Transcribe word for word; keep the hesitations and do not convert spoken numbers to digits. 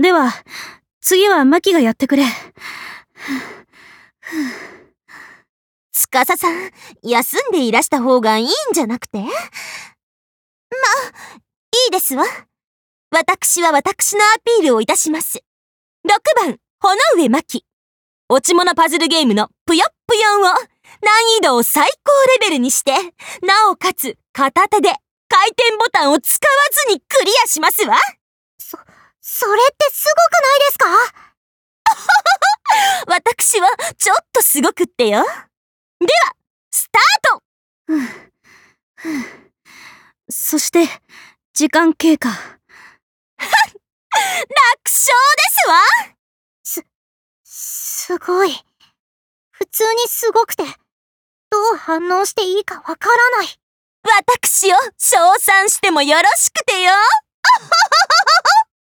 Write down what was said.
では、次はマキがやってくれ。 つかささん、休んでいらした方がいいんじゃなくて？ま、いいですわ。私は私のアピールをいたします。ろくばん、炎上マキ。落ち物パズルゲームのぷよっぷよんを難易度を最高レベルにして、なおかつ片手で回転ボタンを使わずにクリアしますわ。 そ、それってすごくないですか？ 私はちょっとすごくってよ。では、スタート。 ふんふんそして、時間経過。 楽勝ですわ。 す、すごい。普通にすごくて、どう反応していいかわからない。 私を称賛してもよろしくてよ。